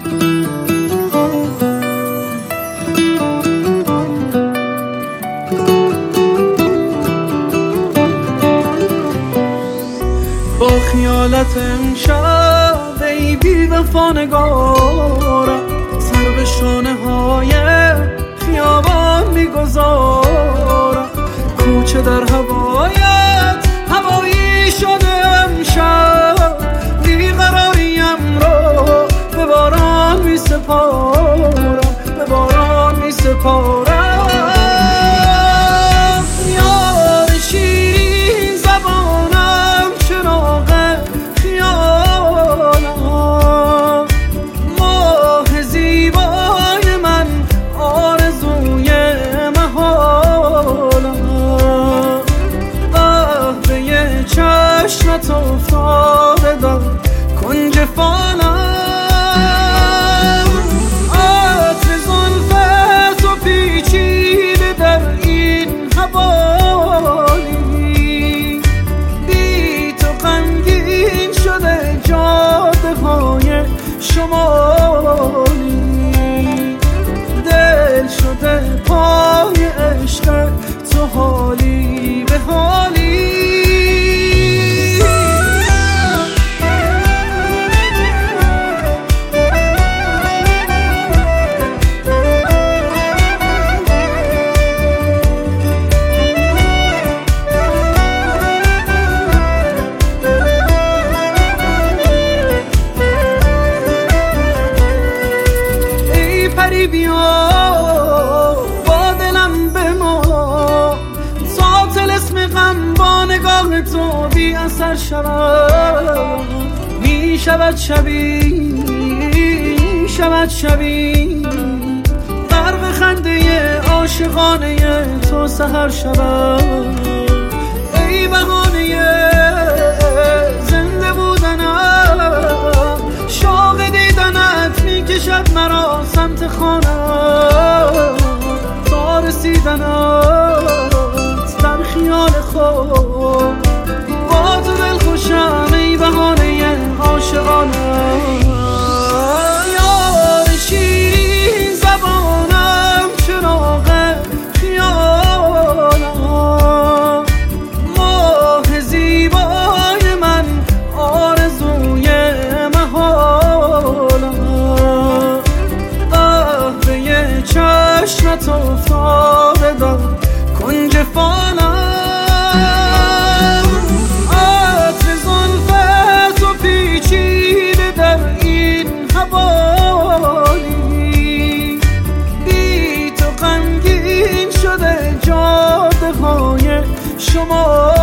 با خیالت امشب ای بی وفا نگارم، سر به شانه های خیابان میگذارم. کوچه در هوایت هوایی شده امشب، بیقراریم رو به باران میسپارم، به باران میسپارم. چشمت افتاده در کنج فانم، عطر زلفت و پیچیده در این حوالی. بی تو غمگین شده جاده های شمالی، دل شده پای عشق تو حالی به حالی. بیا با دلم بما تا طلسم غم با نگاه تو بی اثر شود. می شود شبی غرق خنده عاشقانه تو سحر شود. ای بهانه زنده بودنم، شوق دیدنت می کشد مرا سمت خانم. تا رسیدنت در خیال خود با تو دل خوشم، ای بهانه عاشقانم. یار شیرین زبانم، چراغ خیالم، ماه زیبای من، آرزوی محالم. قهوه چشمت افتاده در کنج فانم، عطر زلفت و پیچیده در این حوالی. بی تو غمگین شده جاده های شما